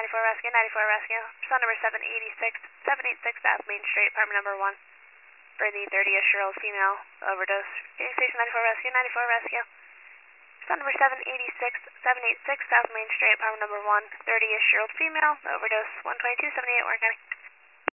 94 Rescue, 94 Rescue. Son number 786 South Main Street, apartment number 1. For the 30-ish-year-old female overdose. Station 94 Rescue, 94 Rescue. Son number 786 South Main Street, apartment number 1. 30-ish-year-old female overdose. 12278 Warren County.